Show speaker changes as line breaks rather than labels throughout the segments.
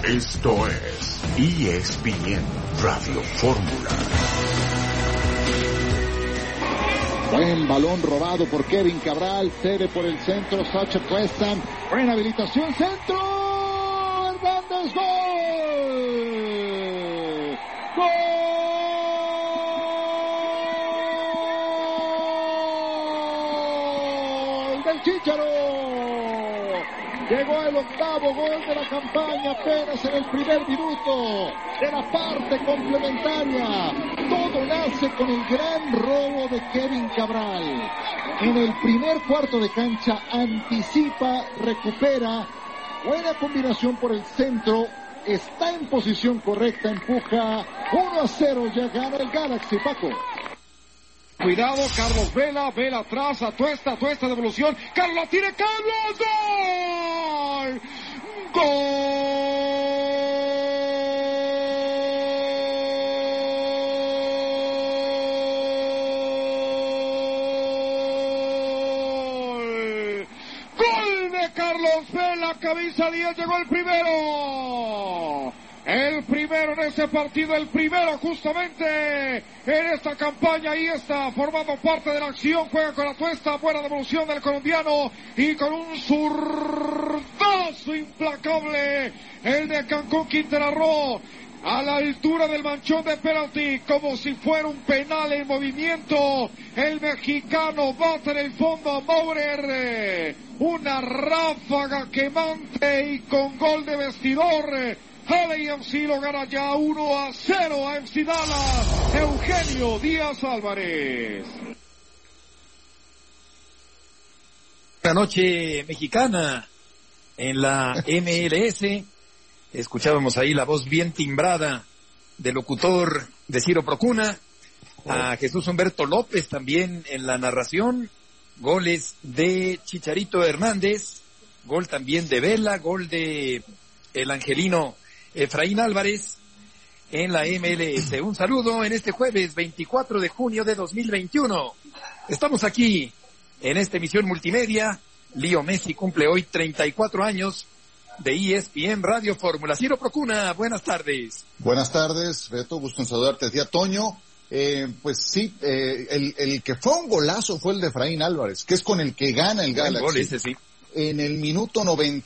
Esto es ESPN Radio Fórmula.
Buen balón robado por Kevin Cabral, cede por el centro, Sacha Preston, buena habilitación, centro, Hernández, gol, gol del Chícharo. Llegó el octavo gol de la campaña apenas en el primer minuto de la parte complementaria. Todo nace con el gran robo de Kevin Cabral. En el primer cuarto de cancha anticipa, recupera, buena combinación por el centro, está en posición correcta, empuja 1-0, ya gana el Galaxy, Paco.
Cuidado, Carlos Vela, Vela atrás, Atuesta, devolución, Carlos la tiene, Carlos, ¡gol! ¡Gol! ¡Gol de Carlos Vela, camisa 10, llegó el primero! El primero en ese partido, el primero justamente en esta campaña, ahí está formando parte de la acción, juega con Atuesta, buena devolución del colombiano y con un zurdazo implacable, el de Cancún Quintana Roo, a la altura del manchón de penalti, como si fuera un penal en movimiento, el mexicano bate en el fondo a Maurer, una ráfaga quemante y con gol de vestidor. LAFC lo gana ya 1-0 a FC Dallas. Eugenio Díaz Álvarez.
La noche mexicana en la MLS. Escuchábamos ahí la voz bien timbrada del locutor de Ciro Procuna. A Jesús Humberto López también en la narración. Goles de Chicharito Hernández. Gol también de Vela. Gol de el angelino Efraín Álvarez en la MLS. Un saludo en este jueves 24 de junio de 2021. Estamos aquí en esta emisión multimedia. Leo Messi cumple hoy 34 años de ESPN Radio Fórmula. Ciro Procuna, buenas tardes.
Buenas tardes, Beto, gusto en saludarte. Decía Toño, pues sí, el que fue un golazo fue el de Efraín Álvarez, que es con el que gana el Galaxy.
Gol ese, sí.
En el minuto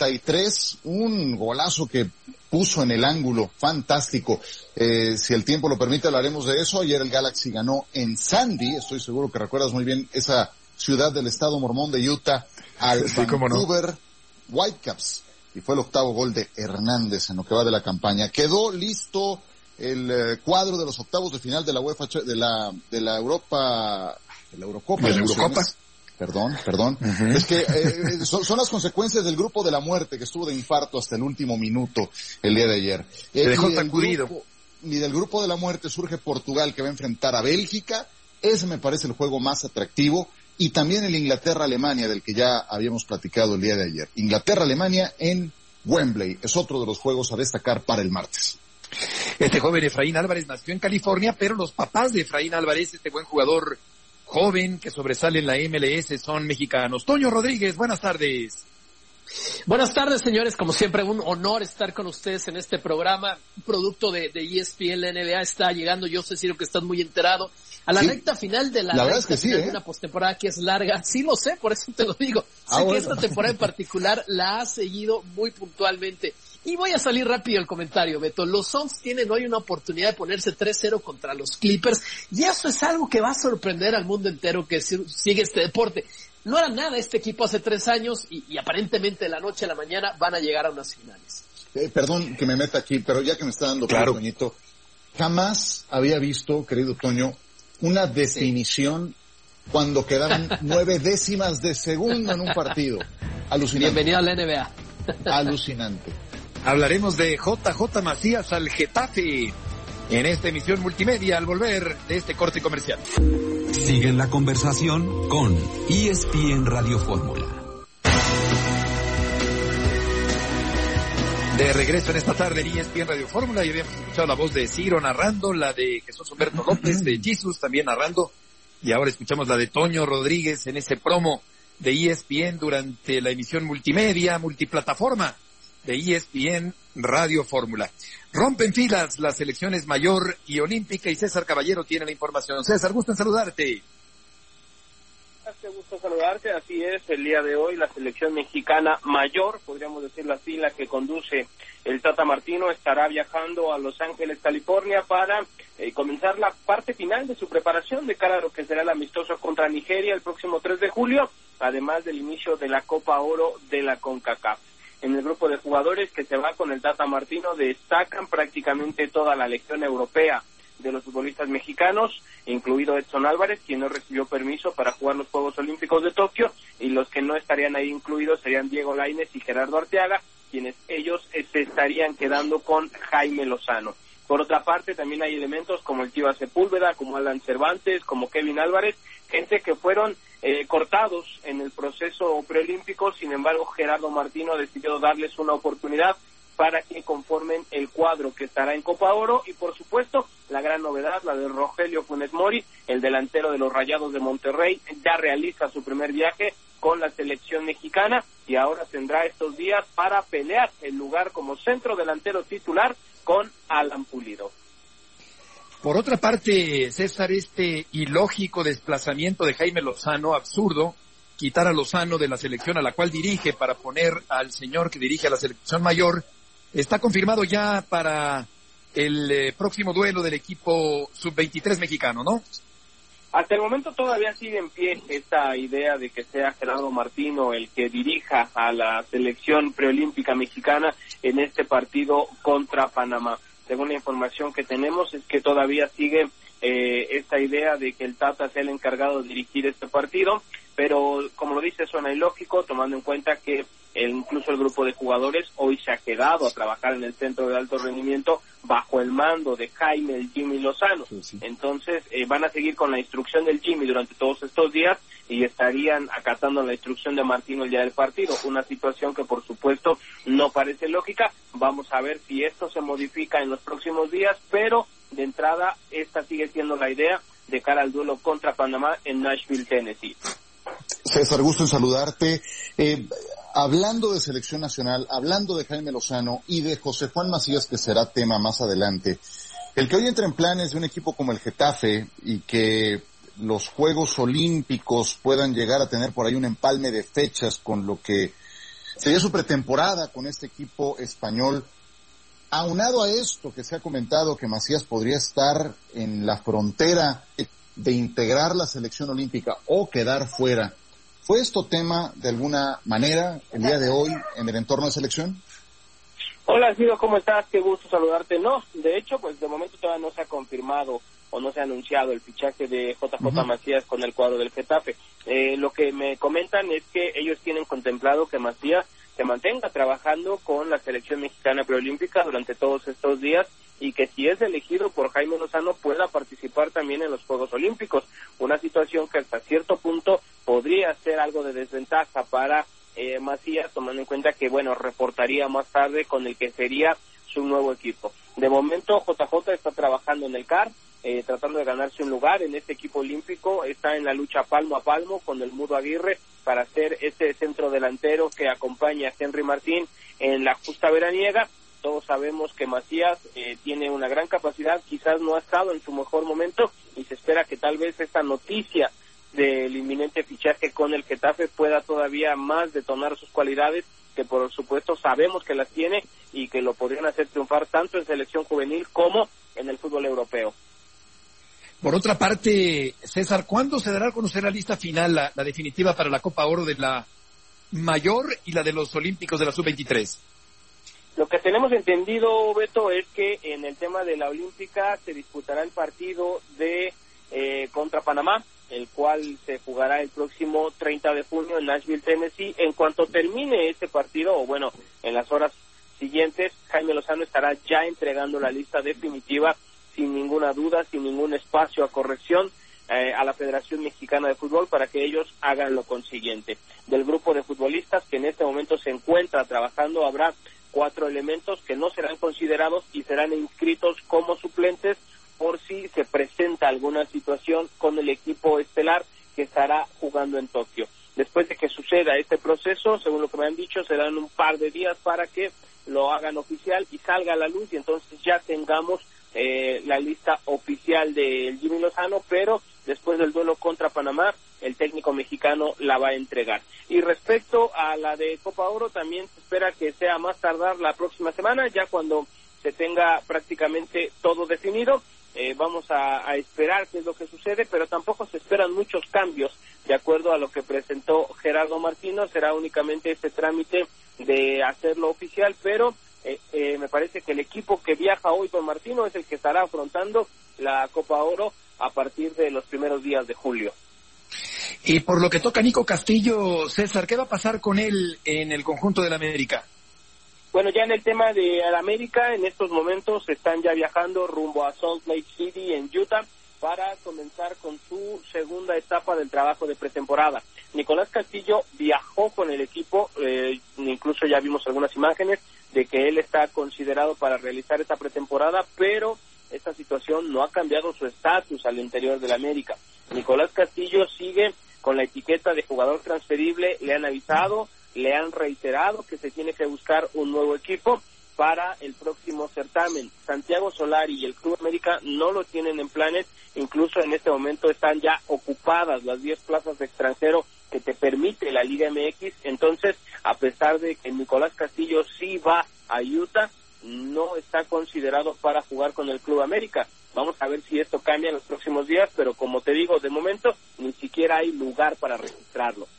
93, un golazo que puso en el ángulo, fantástico. Si el tiempo lo permite, hablaremos de eso. Ayer el Galaxy ganó en Sandy, estoy seguro que recuerdas muy bien esa ciudad del estado mormón de Utah, al
sí,
Vancouver Whitecaps. Y fue el octavo gol de Hernández en lo que va de la campaña. Quedó listo el cuadro de los octavos de final de la UEFA, de la Eurocopa.
¿De la Eurocopa?
Perdón. Uh-huh. Es que son las consecuencias del grupo de la muerte que estuvo de infarto hasta el último minuto el día de ayer.
Se dejó sacudido.
Y del grupo de la muerte surge Portugal, que va a enfrentar a Bélgica. Ese me parece el juego más atractivo. Y también el Inglaterra-Alemania, del que ya habíamos platicado el día de ayer. Inglaterra-Alemania en Wembley. Es otro de los juegos a destacar para el martes.
Este joven Efraín Álvarez nació en California, pero los papás de Efraín Álvarez, este buen jugador joven que sobresale en la MLS, son mexicanos. Toño Rodríguez, buenas tardes.
Buenas tardes, señores. Como siempre, un honor estar con ustedes en este programa. Un producto de ESPN, la NBA está llegando. Yo sé, Ciro, que estás muy enterado. A la recta final de la
verdad es que sí,
de una postemporada que es larga. Sí lo sé, por eso te lo digo. Sé que esta temporada en particular la ha seguido muy puntualmente. Y voy a salir rápido el comentario, Beto. Los Suns tienen hoy una oportunidad de ponerse 3-0 contra los Clippers. Y eso es algo que va a sorprender al mundo entero que sigue este deporte. No era nada este equipo hace 3 años y aparentemente de la noche a la mañana van a llegar a unas finales.
Perdón que me meta aquí, pero ya que me está dando
claro,
Toñito, jamás había visto, querido Toño, una definición cuando quedaban 9 décimas de segundo en un partido. Alucinante.
Bienvenido a la NBA.
Alucinante.
Hablaremos de JJ Macías al Getafe en esta emisión multimedia al volver de este corte comercial.
Sigue la conversación con ESPN Radio Fórmula.
De regreso en esta tarde en ESPN Radio Fórmula, y habíamos escuchado la voz de Ciro narrando, la de Jesús Humberto López, de Jesus también narrando, y ahora escuchamos la de Toño Rodríguez en ese promo de ESPN durante la emisión multimedia, multiplataforma, de ESPN Radio Fórmula. Rompen filas las selecciones mayor y olímpica y César Caballero tiene la información. César, gusto en saludarte.
Qué gusto saludarte, así es, el día de hoy la selección mexicana mayor, podríamos decirlo así, la que conduce el Tata Martino, estará viajando a Los Ángeles, California, para comenzar la parte final de su preparación de cara a lo que será el amistoso contra Nigeria el próximo 3 de julio, además del inicio de la Copa Oro de la CONCACAF. En el grupo de jugadores que se va con el Tata Martino destacan prácticamente toda la legión europea de los futbolistas mexicanos, incluido Edson Álvarez, quien no recibió permiso para jugar los Juegos Olímpicos de Tokio, y los que no estarían ahí incluidos serían Diego Lainez y Gerardo Arteaga, quienes ellos se estarían quedando con Jaime Lozano. Por otra parte, también hay elementos como el Tiva Sepúlveda, como Alan Cervantes, como Kevin Álvarez, gente que fueron cortados en el proceso preolímpico. Sin embargo, Gerardo Martino decidió darles una oportunidad para que conformen el cuadro que estará en Copa Oro, y por supuesto la gran novedad, la de Rogelio Funes Mori, el delantero de los Rayados de Monterrey, ya realiza su primer viaje con la selección mexicana y ahora tendrá estos días para pelear el lugar como centro delantero titular con Alan Pulido.
Por otra parte, César, este ilógico desplazamiento de Jaime Lozano, absurdo, quitar a Lozano de la selección a la cual dirige para poner al señor que dirige a la selección mayor, está confirmado ya para el próximo duelo del equipo sub-23 mexicano, ¿no?
Hasta el momento todavía sigue en pie esta idea de que sea Gerardo Martino el que dirija a la selección preolímpica mexicana en este partido contra Panamá. Según la información que tenemos, es que todavía sigue esta idea de que el Tata sea el encargado de dirigir este partido, pero como lo dice, suena ilógico, tomando en cuenta que incluso el grupo de jugadores hoy se ha quedado a trabajar en el centro de alto rendimiento bajo el mando de Jaime el Jimmy Lozano. Sí. Entonces van a seguir con la instrucción del Jimmy durante todos estos días y estarían acatando la instrucción de Martino el día del partido, una situación que por supuesto no parece lógica. Vamos a ver si esto se modifica en los próximos días, pero de entrada esta sigue siendo la idea de cara al duelo contra Panamá en Nashville, Tennessee.
César, gusto en saludarte. Hablando de selección nacional, hablando de Jaime Lozano y de José Juan Macías, que será tema más adelante, el que hoy entra en planes de un equipo como el Getafe y que los Juegos Olímpicos puedan llegar a tener por ahí un empalme de fechas con lo que sería su pretemporada con este equipo español, aunado a esto que se ha comentado que Macías podría estar en la frontera de integrar la selección olímpica o quedar fuera, ¿fue esto tema de alguna manera el día de hoy en el entorno de selección?
Hola, Ciro, ¿cómo estás? Qué gusto saludarte. No, de hecho, pues de momento todavía no se ha confirmado o no se ha anunciado el fichaje de JJ Macías con el cuadro del Getafe. Lo que me comentan es que ellos tienen contemplado que Macías se mantenga trabajando con la selección mexicana preolímpica durante todos estos días y que si es elegido por Jaime Lozano pueda participar también en los Juegos Olímpicos, una situación que hasta cierto punto podría ser algo de desventaja para Macías, tomando en cuenta que, bueno, reportaría más tarde con el que sería su nuevo equipo. De momento, JJ está trabajando en el CAR, tratando de ganarse un lugar en este equipo olímpico, está en la lucha palmo a palmo con el Mudo Aguirre para ser ese centro delantero que acompaña a Henry Martín en la justa veraniega. Todos sabemos que Macías tiene una gran capacidad, quizás no ha estado en su mejor momento y se espera que tal vez esta noticia del inminente fichaje con el Getafe pueda todavía más detonar sus cualidades, que por supuesto sabemos que las tiene y que lo podrían hacer triunfar tanto en selección juvenil como en el fútbol europeo.
Por otra parte, César, ¿cuándo se dará a conocer la lista final, la definitiva para la Copa Oro de la mayor y la de los Olímpicos de la Sub-23?
Lo que tenemos entendido, Beto, es que en el tema de la Olímpica se disputará el partido de contra Panamá, el cual se jugará el próximo 30 de junio en Nashville, Tennessee. En cuanto termine este partido, o bueno, en las horas siguientes, Jaime Lozano estará ya entregando la lista definitiva, sin ninguna duda, sin ningún espacio a corrección, a la Federación Mexicana de Fútbol para que ellos hagan lo consiguiente. Del grupo de futbolistas que en este momento se encuentra trabajando, habrá 4 elementos que no serán considerados y serán inscritos como suplentes por si se presenta alguna situación con el equipo estelar que estará jugando en Tokio. Después de que suceda este proceso, según lo que me han dicho, serán un par de días para que lo hagan oficial y salga a la luz, y entonces ya tengamos la lista oficial del Jimmy Lozano, pero después del duelo contra Panamá, el técnico mexicano la va a entregar. Y respecto a la de Copa Oro, también se espera que sea más tardar la próxima semana, ya cuando se tenga prácticamente todo definido. Vamos a esperar qué es lo que sucede, pero tampoco se esperan muchos cambios, de acuerdo a lo que presentó Gerardo Martino. Será únicamente este trámite de hacerlo oficial, pero me parece que el equipo que viaja hoy con Martino es el que estará afrontando la Copa Oro a partir de los primeros días de julio.
Y por lo que toca a Nico Castillo, César, ¿qué va a pasar con él en el conjunto del América?
Bueno, ya en el tema de América, en estos momentos están ya viajando rumbo a Salt Lake City en Utah para comenzar con su segunda etapa del trabajo de pretemporada. Nicolás Castillo viajó con el equipo, incluso ya vimos algunas imágenes de que él está considerado para realizar esta pretemporada, pero esta situación no ha cambiado su estatus al interior del América. Nicolás Castillo sigue con la etiqueta de jugador transferible, le han avisado, le han reiterado que se tiene que buscar un nuevo equipo para el próximo certamen. Santiago Solari y el Club América no lo tienen en planes, incluso en este momento están ya ocupadas las 10 plazas de extranjero que te permite la Liga MX, entonces a pesar de que Nicolás Castillo sí va a Utah, no está considerado para jugar con el Club América. Vamos a ver si esto cambia en los próximos días, pero como te digo, de momento ni siquiera hay lugar para registrarlo.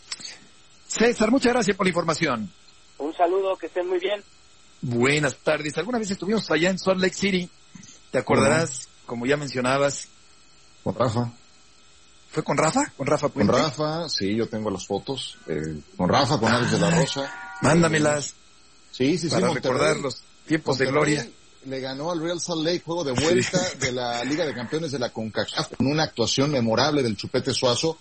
César, muchas gracias por la información.
Un saludo, que estén muy bien.
Buenas tardes. Alguna vez estuvimos allá en Salt Lake City, ¿te acordarás? Como ya mencionabas.
Con Rafa.
¿Fue con Rafa? ¿Con Rafa Puente?
Con Rafa, sí, yo tengo las fotos. Con Rafa, con Alex de la Rosa.
Mándamelas.
Sí,
para recordar los tiempos de gloria.
Le ganó al Real Salt Lake, juego de vuelta de la Liga de Campeones de la CONCACAF, con una actuación memorable del Chupete Suazo.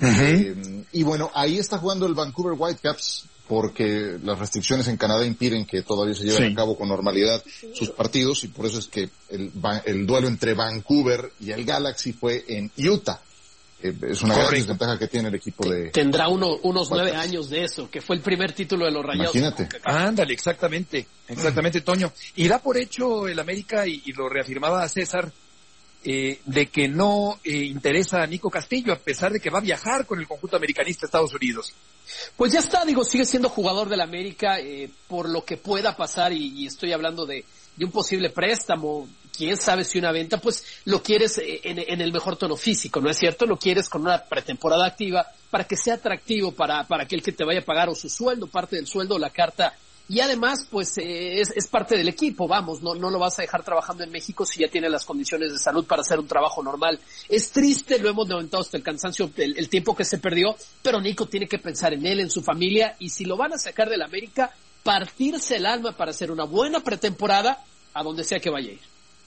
Y bueno, ahí está jugando el Vancouver Whitecaps, porque las restricciones en Canadá impiden que todavía se lleven a cabo con normalidad sus partidos, y por eso es que el duelo entre Vancouver y el Galaxy fue en Utah. Es una gran desventaja que tiene el equipo de...
Tendrá unos 9 años de eso, que fue el primer título de los Rayados.
Imagínate.
Ándale, exactamente, Toño. Y da por hecho el América, y lo reafirmaba César, de que no interesa a Nico Castillo, a pesar de que va a viajar con el conjunto americanista a Estados Unidos.
Pues ya está, sigue siendo jugador del América, por lo que pueda pasar, y estoy hablando de un posible préstamo, quién sabe si una venta, pues lo quieres en el mejor tono físico, ¿no es cierto? Lo quieres con una pretemporada activa para que sea atractivo para aquel que te vaya a pagar o su sueldo, parte del sueldo o la carta. Y además, pues, es parte del equipo, vamos, no lo vas a dejar trabajando en México si ya tiene las condiciones de salud para hacer un trabajo normal. Es triste, lo hemos lamentado hasta el cansancio, el tiempo que se perdió, pero Nico tiene que pensar en él, en su familia, y si lo van a sacar del América, partirse el alma para hacer una buena pretemporada a donde sea que vaya a ir.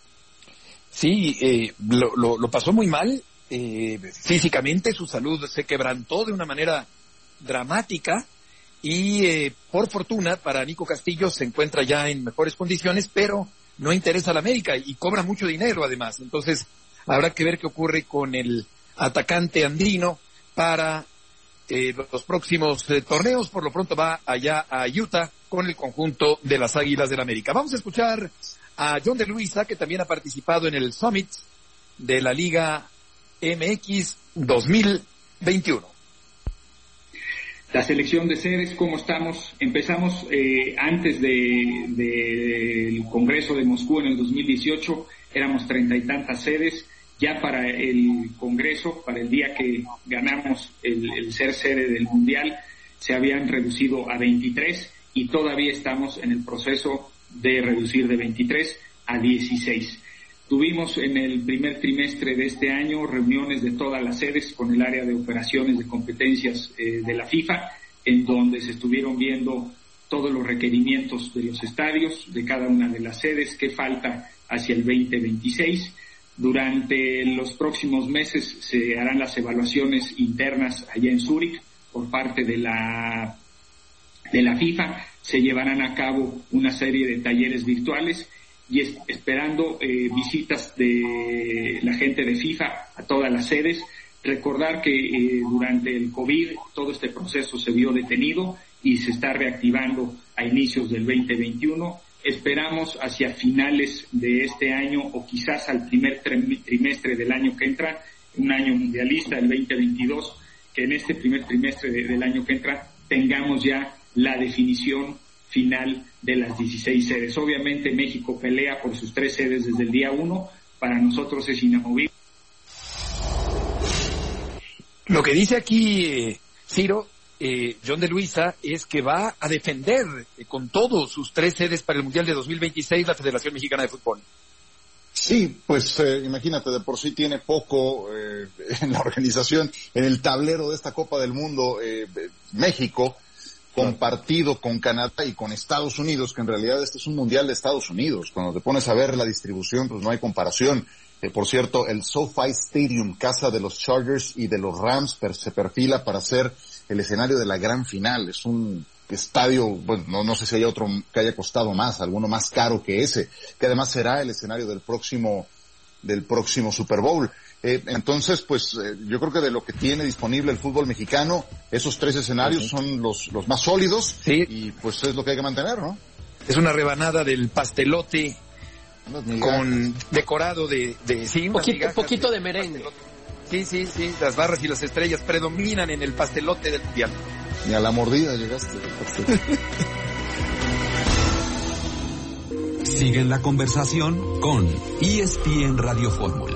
Sí, lo pasó muy mal, físicamente su salud se quebrantó de una manera dramática, y por fortuna para Nico Castillo se encuentra ya en mejores condiciones, pero no interesa a la América y cobra mucho dinero además. Entonces habrá que ver qué ocurre con el atacante andino para los próximos torneos. Por lo pronto va allá a Utah con el conjunto de las Águilas del América. Vamos a escuchar a John de Luisa, que también ha participado en el Summit de la Liga MX 2021.
La selección de sedes, ¿cómo estamos? Empezamos antes del Congreso de Moscú en el 2018, éramos 30 y tantas sedes. Ya para el Congreso, para el día que ganamos el ser sede del Mundial, se habían reducido a 23 y todavía estamos en el proceso de reducir de 23 a 16. Tuvimos en el primer trimestre de este año reuniones de todas las sedes con el área de operaciones de competencias de la FIFA, en donde se estuvieron viendo todos los requerimientos de los estadios, de cada una de las sedes, qué falta hacia el 2026. Durante los próximos meses se harán las evaluaciones internas allá en Zúrich por parte de la FIFA. Se llevarán a cabo una serie de talleres virtuales y esperando visitas de la gente de FIFA a todas las sedes. Recordar que durante el COVID todo este proceso se vio detenido y se está reactivando a inicios del 2021. Esperamos hacia finales de este año o quizás al primer trimestre del año que entra, un año mundialista, el 2022, que en este primer trimestre del año que entra tengamos ya la definición final de las 16 sedes. Obviamente México pelea por sus 3 sedes desde el día 1, para nosotros es inamovible.
Lo que dice aquí Ciro, John de Luisa, es que va a defender con todo sus 3 sedes para el Mundial de 2026 la Federación Mexicana de Fútbol.
Sí, pues imagínate, de por sí tiene poco en la organización, en el tablero de esta Copa del Mundo, México, compartido con Canadá y con Estados Unidos, que en realidad este es un Mundial de Estados Unidos. Cuando te pones a ver la distribución, pues no hay comparación. Por cierto, el SoFi Stadium, casa de los Chargers y de los Rams, se perfila para ser el escenario de la gran final. Es un estadio, bueno, no sé si hay otro que haya costado más, alguno más caro que ese, que además será el escenario del próximo Super Bowl. Entonces, pues, yo creo que de lo que tiene disponible el fútbol mexicano, esos 3 escenarios son los más sólidos,
sí.
Y pues es lo que hay que mantener, ¿no?
Es una rebanada del pastelote con decorado de sí,
poquito de merengue.
Sí, las barras y las estrellas predominan en el pastelote del mundial.
Ni a la mordida llegaste.
Siguen la conversación con ESPN Radio Fórmula.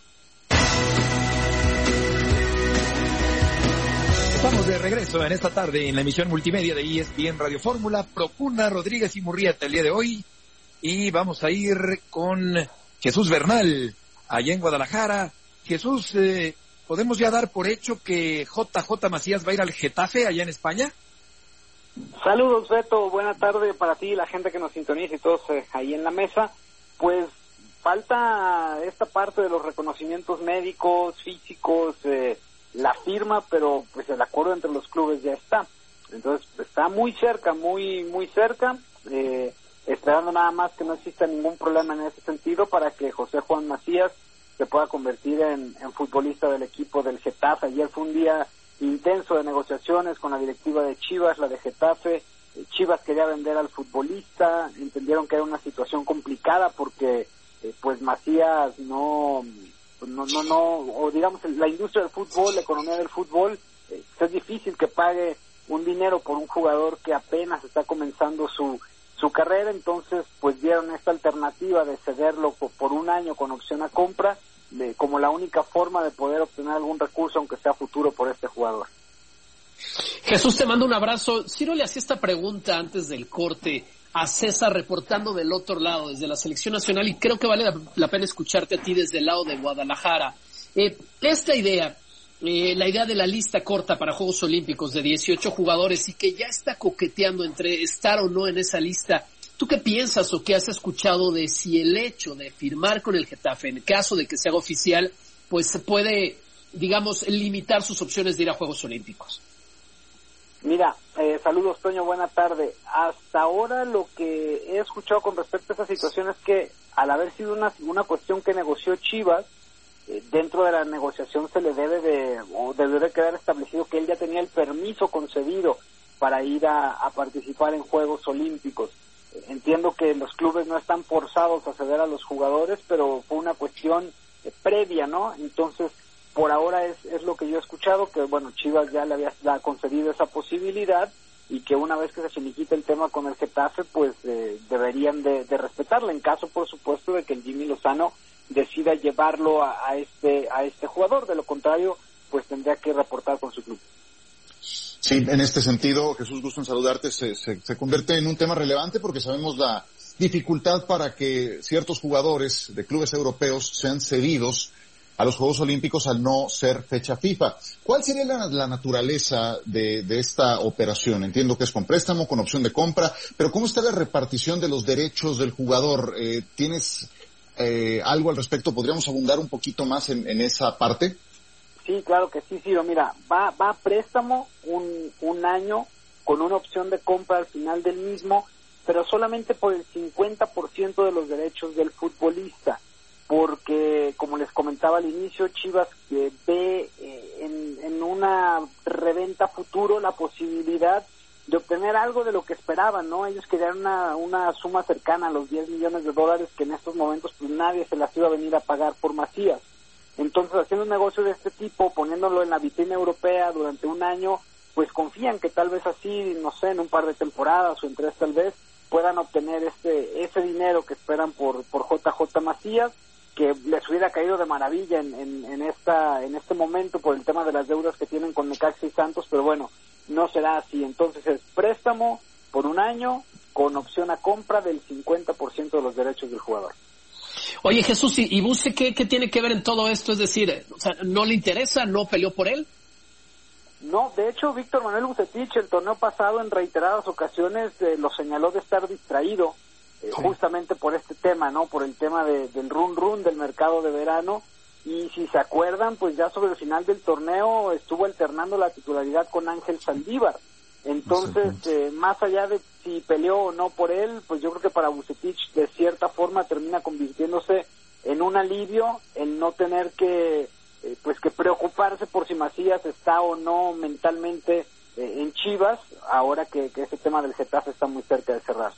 Estamos de regreso en esta tarde en la emisión multimedia de ESPN Radio Fórmula. Procuna, Rodríguez y Murrieta el día de hoy. Y vamos a ir con Jesús Bernal, allá en Guadalajara. Jesús, ¿podemos ya dar por hecho que JJ Macías va a ir al Getafe allá en España?
Saludos, Beto, buena tarde para ti, la gente que nos sintoniza y todos ahí en la mesa. Pues falta esta parte de los reconocimientos médicos, físicos, la firma, pero pues el acuerdo entre los clubes ya está. Entonces está muy cerca, muy cerca, esperando nada más que no exista ningún problema en ese sentido para que José Juan Macías se pueda convertir en futbolista del equipo del Getafe. Ayer fue un día intenso de negociaciones con la directiva de Chivas, la de Getafe. Chivas quería vender al futbolista, entendieron que era una situación complicada porque pues Macías no, o digamos la industria del fútbol, la economía del fútbol, es difícil que pague un dinero por un jugador que apenas está comenzando su carrera. Entonces pues dieron esta alternativa de cederlo por un año con opción a compra, como la única forma de poder obtener algún recurso aunque sea futuro por este jugador.
Jesús, te mando un abrazo. Ciro le hacía esta pregunta antes del corte a César, reportando del otro lado, desde la selección nacional, y creo que vale la pena escucharte a ti desde el lado de Guadalajara. Esta idea, la idea de la lista corta para Juegos Olímpicos de 18 jugadores y que ya está coqueteando entre estar o no en esa lista, ¿tú qué piensas o qué has escuchado de si el hecho de firmar con el Getafe, en caso de que se haga oficial, pues se puede, digamos, limitar sus opciones de ir a Juegos Olímpicos?
Mira, saludos Toño, buena tarde. Hasta ahora lo que he escuchado con respecto a esta situación es que al haber sido una cuestión que negoció Chivas, dentro de la negociación se le debe quedar establecido que él ya tenía el permiso concedido para ir a participar en Juegos Olímpicos. Entiendo que los clubes no están forzados a ceder a los jugadores, pero fue una cuestión previa, ¿no? Entonces, por ahora es lo que yo he escuchado, que bueno, Chivas ya le había concedido esa posibilidad y que una vez que se finiquite el tema con el Getafe, pues deberían de respetarla, en caso, por supuesto, de que el Jimmy Lozano decida llevarlo a este jugador. De lo contrario, pues tendría que reportar con su club.
Sí, en este sentido, Jesús, gusto en saludarte, se convierte en un tema relevante porque sabemos la dificultad para que ciertos jugadores de clubes europeos sean cedidos a los Juegos Olímpicos al no ser fecha FIFA. ¿Cuál sería la naturaleza de esta operación? Entiendo que es con préstamo, con opción de compra, pero ¿cómo está la repartición de los derechos del jugador? ¿Tienes algo al respecto? ¿Podríamos abundar un poquito más en esa parte?
Sí, claro que sí, Ciro. Mira, va a préstamo un año con una opción de compra al final del mismo, pero solamente por el 50% de los derechos del futbolista, porque, como les comentaba al inicio, Chivas ve en una reventa futuro la posibilidad obtener algo de lo que esperaban, ¿no? Ellos querían una suma cercana a los $10 millones que en estos momentos pues nadie se las iba a venir a pagar por Macías. Entonces, haciendo un negocio de este tipo, poniéndolo en la vitrina europea durante un año, pues confían que tal vez así, no sé, en un par de temporadas o en 3 tal vez, puedan obtener ese dinero que esperan por JJ Macías, que les hubiera caído de maravilla en este momento por el tema de las deudas que tienen con Necaxa y Santos, pero bueno, no será así. Entonces es préstamo por un año con opción a compra del 50% de los derechos del jugador.
Oye, Jesús, ¿y Buse qué tiene que ver en todo esto? Es decir, o sea, ¿no le interesa? ¿No peleó por él?
No, de hecho, Víctor Manuel Vucetich el torneo pasado en reiteradas ocasiones lo señaló de estar distraído, justamente por este tema, ¿no? Por el tema del run del mercado de verano. Y si se acuerdan, pues ya sobre el final del torneo estuvo alternando la titularidad con Ángel Saldívar. Entonces, más allá de si peleó o no por él, pues yo creo que para Vucetich de cierta forma termina convirtiéndose en un alivio el no tener que preocuparse por si Macías está o no mentalmente en Chivas, ahora que ese tema del Getafe está muy cerca de cerrarse.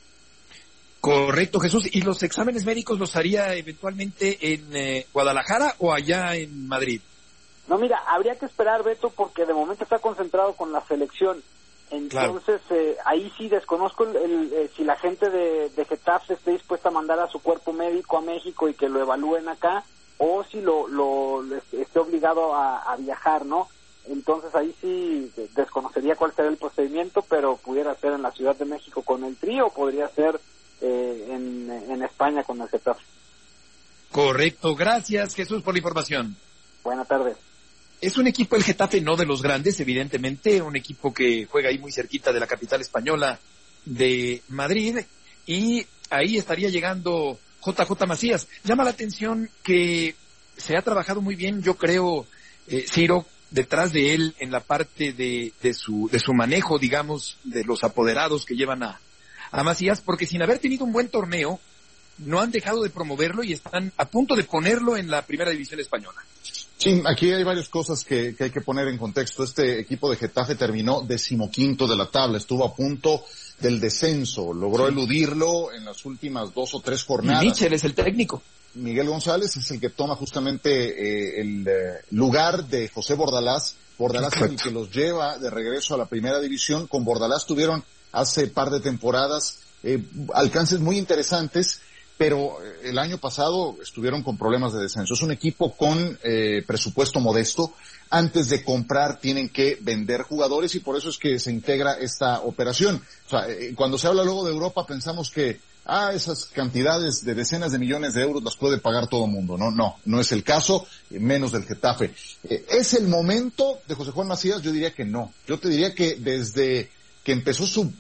Correcto, Jesús. ¿Y los exámenes médicos los haría eventualmente en Guadalajara o allá en Madrid?
No, mira, habría que esperar, Beto, porque de momento está concentrado con la selección. Entonces, ahí sí desconozco si la gente de Getafe esté dispuesta a mandar a su cuerpo médico a México y que lo evalúen acá, o si lo esté obligado a viajar, ¿no? Entonces ahí sí desconocería cuál será el procedimiento, pero pudiera ser en la Ciudad de México con el Tri, o podría ser en España con el Getafe.
Correcto, gracias Jesús por la información.
Buenas tardes.
Es un equipo, el Getafe, no de los grandes, evidentemente, un equipo que juega ahí muy cerquita de la capital española de Madrid, y ahí estaría llegando JJ Macías. Llama la atención que se ha trabajado muy bien, yo creo, Ciro, detrás de él en la parte de su manejo, digamos, de los apoderados que llevan a Macías, porque sin haber tenido un buen torneo, no han dejado de promoverlo y están a punto de ponerlo en la primera división española.
Sí, aquí hay varias cosas que hay que poner en contexto. Este equipo de Getafe terminó 15º de la tabla, estuvo a punto del descenso, logró eludirlo en las últimas 2 o 3 jornadas.
Y Michel es el técnico.
Miguel González es el que toma justamente el lugar de José Bordalás. Bordalás es el que los lleva de regreso a la primera división. Con Bordalás tuvieron hace par de temporadas alcances muy interesantes, pero el año pasado estuvieron con problemas de descenso. Es un equipo con presupuesto modesto. Antes de comprar tienen que vender jugadores y por eso es que se integra esta operación. O sea, cuando se habla luego de Europa pensamos que esas cantidades de decenas de millones de euros las puede pagar todo el mundo. No es el caso, menos del Getafe. ¿Es el momento de José Juan Macías? Yo diría que no. Yo te diría que desde que empezó su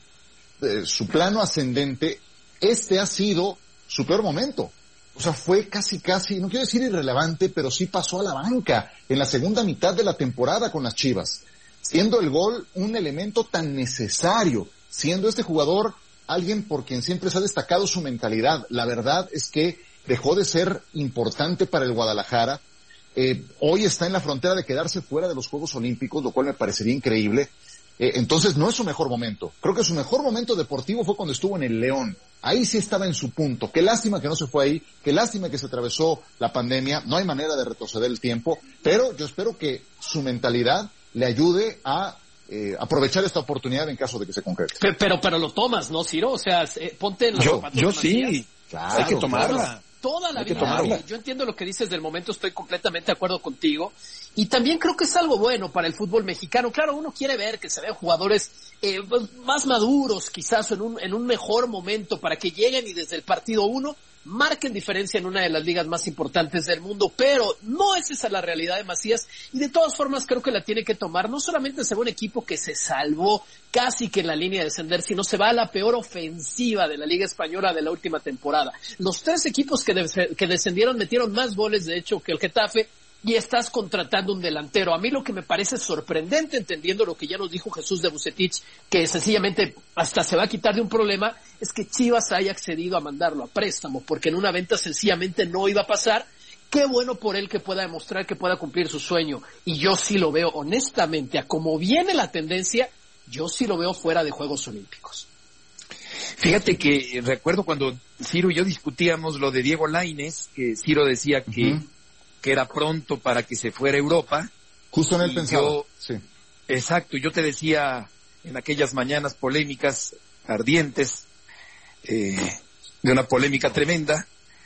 plano ascendente, este ha sido su peor momento. O sea, fue casi, no quiero decir irrelevante, pero sí pasó a la banca en la segunda mitad de la temporada con las Chivas, siendo el gol un elemento tan necesario, siendo este jugador alguien por quien siempre se ha destacado su mentalidad. La verdad es que dejó de ser importante para el Guadalajara. Hoy está en la frontera de quedarse fuera de los Juegos Olímpicos, lo cual me parecería increíble. Entonces no es su mejor momento. Creo que su mejor momento deportivo fue cuando estuvo en el León. Ahí sí estaba en su punto. Qué lástima que no se fue ahí, qué lástima que se atravesó la pandemia. No hay manera de retroceder el tiempo, pero yo espero que su mentalidad le ayude a aprovechar esta oportunidad en caso de que se concrete.
Pero lo tomas, ¿no, Ciro? O sea, ponte en los zapatos.
Yo sí, claro, hay que tomarla.
Claro. Toda la vida. Yo entiendo lo que dices del momento, estoy completamente de acuerdo contigo. Y también creo que es algo bueno para el fútbol mexicano. Claro, uno quiere ver que se vean jugadores más maduros, quizás en un mejor momento, para que lleguen y desde el partido 1 marquen diferencia en una de las ligas más importantes del mundo, pero no es esa la realidad de Macías, y de todas formas creo que la tiene que tomar. No solamente se va un equipo que se salvó casi que en la línea de descender, sino se va a la peor ofensiva de la Liga Española de la última temporada. Los 3 equipos que descendieron metieron más goles, de hecho, que el Getafe, y estás contratando un delantero. A mí lo que me parece sorprendente, entendiendo lo que ya nos dijo Jesús de Vucetich, que sencillamente hasta se va a quitar de un problema, es que Chivas haya accedido a mandarlo a préstamo, porque en una venta sencillamente no iba a pasar. Qué bueno por él que pueda demostrar que pueda cumplir su sueño. Y yo sí lo veo honestamente, a como viene la tendencia, yo sí lo veo fuera de Juegos Olímpicos.
Fíjate que recuerdo cuando Ciro y yo discutíamos lo de Diego Lainez, que Ciro decía que era pronto para que se fuera a Europa.
Justo en él pensaba. Sí.
Exacto, yo te decía en aquellas mañanas polémicas, ardientes, de una polémica tremenda.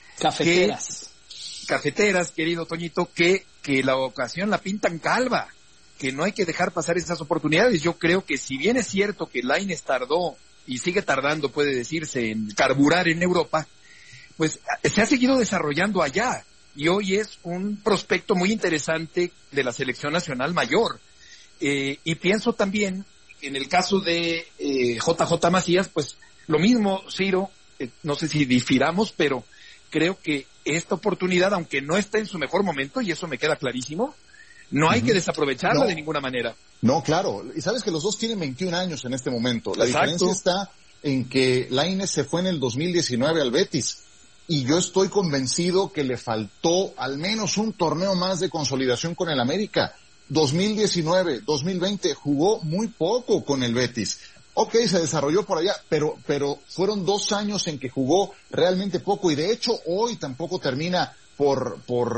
Cafeteras, querido Toñito, que la ocasión la pintan calva, que no hay que dejar pasar esas oportunidades. Yo creo que si bien es cierto que Lainez tardó y sigue tardando, puede decirse, en carburar en Europa, pues se ha seguido desarrollando allá y hoy es un prospecto muy interesante de la selección nacional mayor. Y pienso también en el caso de JJ Macías, pues lo mismo, Ciro, no sé si difiramos, pero creo que esta oportunidad, aunque no está en su mejor momento, y eso me queda clarísimo, no hay que desaprovecharla de ninguna manera.
No, claro. Y sabes que los dos tienen 21 años en este momento. La diferencia está en que Lainez se fue en el 2019 al Betis. Y yo estoy convencido que le faltó al menos un torneo más de consolidación con el América. 2019, 2020 jugó muy poco con el Betis. Ok, se desarrolló por allá, pero fueron 2 años en que jugó realmente poco y de hecho hoy tampoco termina por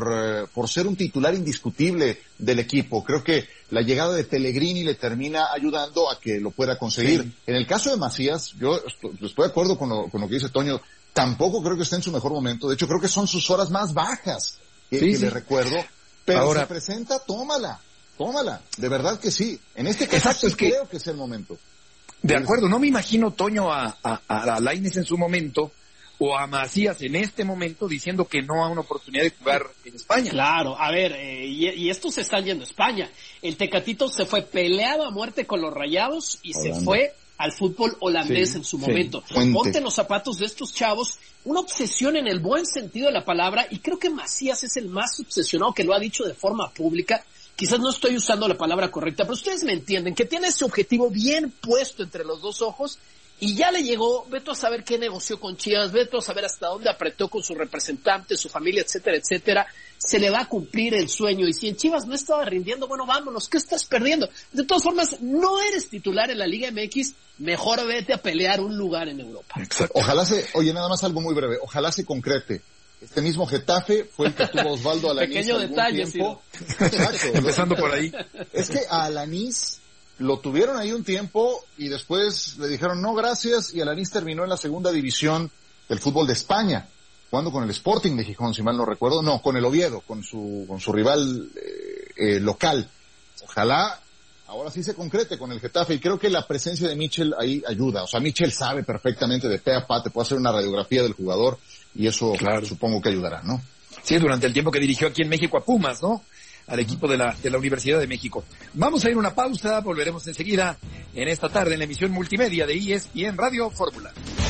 ser un titular indiscutible del equipo. Creo que la llegada de Pellegrini le termina ayudando a que lo pueda conseguir. Sí. En el caso de Macías, yo estoy de acuerdo con lo que dice Toño, tampoco creo que esté en su mejor momento, de hecho creo que son sus horas más bajas que le recuerdo, pero ahora, se presenta, tómala, de verdad que sí. En este caso creo que es el momento.
De acuerdo, no me imagino, Toño, a Lainez en su momento o a Macías en este momento diciendo que no a una oportunidad de jugar en España.
Claro, a ver, y estos se están yendo a España. El Tecatito se fue peleado a muerte con los Rayados y se fue al fútbol holandés en su momento. Ponte los zapatos de estos chavos, una obsesión en el buen sentido de la palabra, y creo que Macías es el más obsesionado que lo ha dicho de forma pública. Quizás no estoy usando la palabra correcta, pero ustedes me entienden, que tiene ese objetivo bien puesto entre los dos ojos y ya le llegó. Vete a saber qué negoció con Chivas, vete a saber hasta dónde apretó con su representante, su familia, etcétera, etcétera. Se le va a cumplir el sueño y si en Chivas no estaba rindiendo, bueno, vámonos, ¿qué estás perdiendo? De todas formas, no eres titular en la Liga MX, mejor vete a pelear un lugar en Europa.
Exacto. Oye, nada más algo muy breve, ojalá se concrete. Este mismo Getafe fue el que tuvo Osvaldo Alanís.
Pequeño detalle,
tiempo. Exacto.
Empezando por ahí.
Es que a Alanís lo tuvieron ahí un tiempo y después le dijeron no gracias y Alanís terminó en la segunda división del fútbol de España, jugando con el Sporting de Gijón, si mal no recuerdo, no, con el Oviedo, con su rival local. Ojalá ahora sí se concrete con el Getafe y creo que la presencia de Michel ahí ayuda. O sea, Michel sabe perfectamente de pe a pa, te puede hacer una radiografía del jugador y eso supongo que ayudará, ¿no?
Sí, durante el tiempo que dirigió aquí en México a Pumas, ¿no? Al equipo de la Universidad de México. Vamos a ir a una pausa, volveremos enseguida en esta tarde en la emisión multimedia de ESPN Radio Fórmula.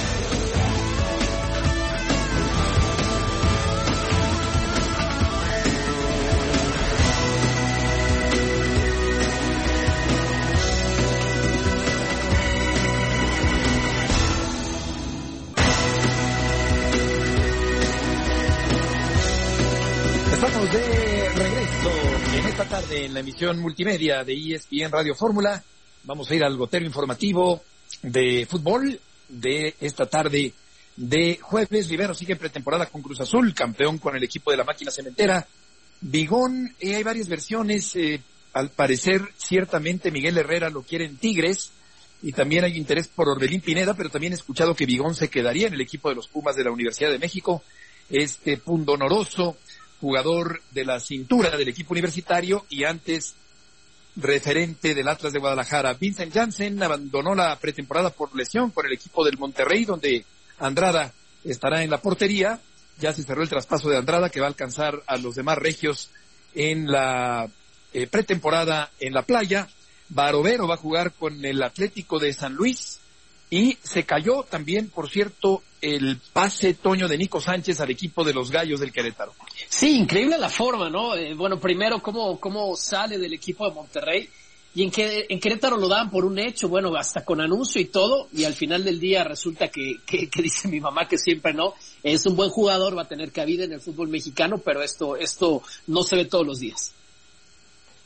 Estamos de regreso en esta tarde en la emisión multimedia de ESPN Radio Fórmula. Vamos a ir al gotero informativo de fútbol de esta tarde de jueves. Rivero sigue en pretemporada con Cruz Azul, campeón con el equipo de la máquina cementera. Bigón, hay varias versiones. Al parecer, ciertamente Miguel Herrera lo quiere en Tigres y también hay interés por Orbelín Pineda, pero también he escuchado que Bigón se quedaría en el equipo de los Pumas de la Universidad de México. Pundonoroso, jugador de la cintura del equipo universitario y antes referente del Atlas de Guadalajara. Vincent Janssen abandonó la pretemporada por lesión con el equipo del Monterrey, donde Andrada estará en la portería. Ya se cerró el traspaso de Andrada, que va a alcanzar a los demás regios en la pretemporada en la playa. Barovero va a jugar con el Atlético de San Luis. Y se cayó también, por cierto, el pase, Toño, de Nico Sánchez al equipo de los Gallos del Querétaro.
Sí, increíble la forma, ¿no? Bueno, primero, cómo sale del equipo de Monterrey y en Querétaro lo dan por un hecho, bueno, hasta con anuncio y todo, y al final del día resulta que dice mi mamá que siempre no, es un buen jugador, va a tener cabida en el fútbol mexicano, pero esto no se ve todos los días.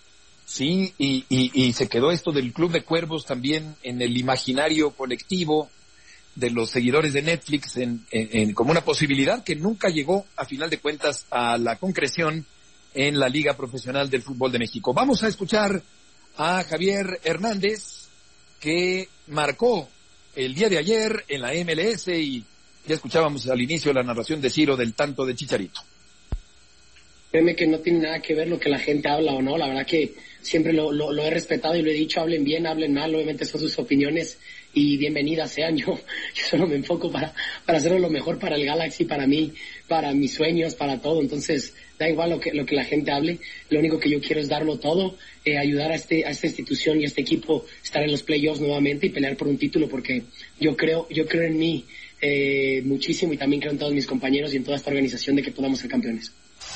Sí, y se quedó esto del Club de Cuervos también en el imaginario colectivo de los seguidores de Netflix como una posibilidad que nunca llegó a final de cuentas a la concreción en la Liga Profesional del Fútbol de México. Vamos a escuchar a Javier Hernández, que marcó el día de ayer en la MLS, y ya escuchábamos al inicio la narración de Ciro del tanto de Chicharito.
Créeme que no tiene nada que ver lo que la gente habla o no, la verdad que siempre lo he respetado y lo he dicho, hablen bien, hablen mal, obviamente son sus opiniones y bienvenidas sean. Yo solo me enfoco para hacerlo lo mejor para el Galaxy, para mí, para mis sueños, para todo. Entonces da igual lo que la gente hable, lo único que yo quiero es darlo todo, ayudar a esta institución y a este equipo estar en los playoffs nuevamente y pelear por un título, porque yo creo en mí muchísimo, y también creo en todos mis compañeros y en toda esta organización de que podamos ser campeones.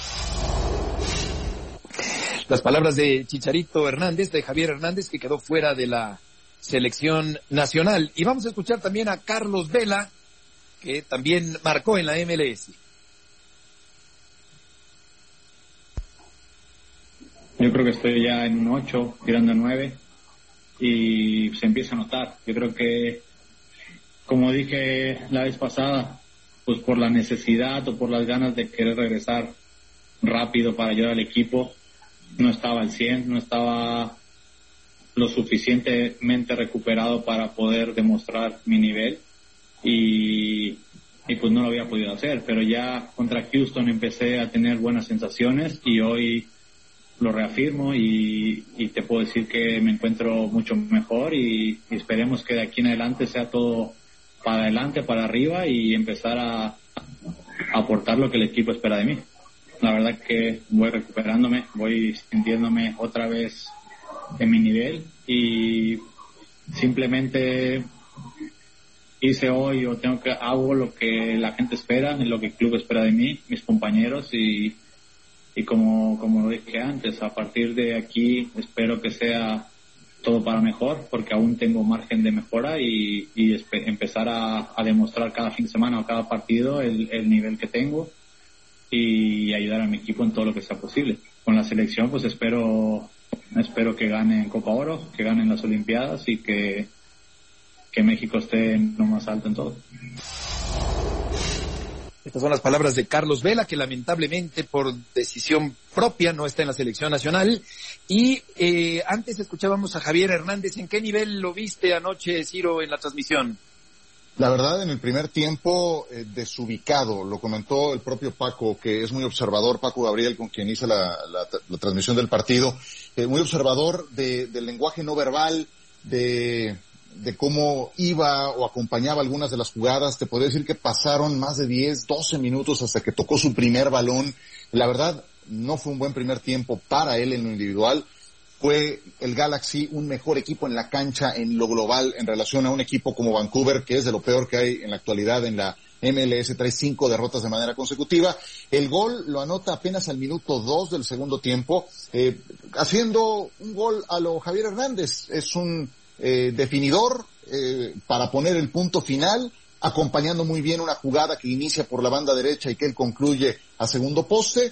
Las palabras de Chicharito Hernández, de Javier Hernández, que quedó fuera de la selección nacional. Y vamos a escuchar también a Carlos Vela, que también marcó en la MLS.
Yo creo que estoy ya en un 8, tirando a 9, y se empieza a notar. Yo creo que, como dije la vez pasada, pues por la necesidad o por las ganas de querer regresar rápido para ayudar al equipo, no estaba al 100, no estaba lo suficientemente recuperado para poder demostrar mi nivel, y pues no lo había podido hacer. Pero ya contra Houston empecé a tener buenas sensaciones y hoy lo reafirmo, y te puedo decir que me encuentro mucho mejor, y esperemos que de aquí en adelante sea todo para adelante, para arriba, y empezar a aportar lo que el equipo espera de mí. La verdad que voy recuperándome, voy sintiéndome otra vez en mi nivel, y simplemente hago lo que la gente espera, lo que el club espera de mí, mis compañeros, y como lo dije antes, a partir de aquí espero que sea todo para mejor, porque aún tengo margen de mejora, y empezar a demostrar cada fin de semana o cada partido el nivel que tengo, y ayudar a mi equipo en todo lo que sea posible. Con la selección pues espero que ganen Copa Oro, que ganen las Olimpiadas, y que México esté en lo más alto en todo.
Estas son las palabras de Carlos Vela, que lamentablemente por decisión propia no está en la selección nacional. Y antes escuchábamos a Javier Hernández. ¿En qué nivel lo viste anoche, Ciro, en la transmisión?
La verdad, en el primer tiempo, desubicado, lo comentó el propio Paco, que es muy observador, Paco Gabriel, con quien hice la transmisión del partido, muy observador del lenguaje no verbal, de cómo iba o acompañaba algunas de las jugadas. Te podría decir que pasaron más de 10, 12 minutos hasta que tocó su primer balón. La verdad, no fue un buen primer tiempo para él en lo individual. Fue el Galaxy un mejor equipo en la cancha en lo global en relación a un equipo como Vancouver, que es de lo peor que hay en la actualidad en la MLS. Trae 5 derrotas de manera consecutiva. El gol lo anota apenas al minuto 2 del segundo tiempo, haciendo un gol a lo Javier Hernández. Es un definidor para poner el punto final, acompañando muy bien una jugada que inicia por la banda derecha y que él concluye a segundo poste,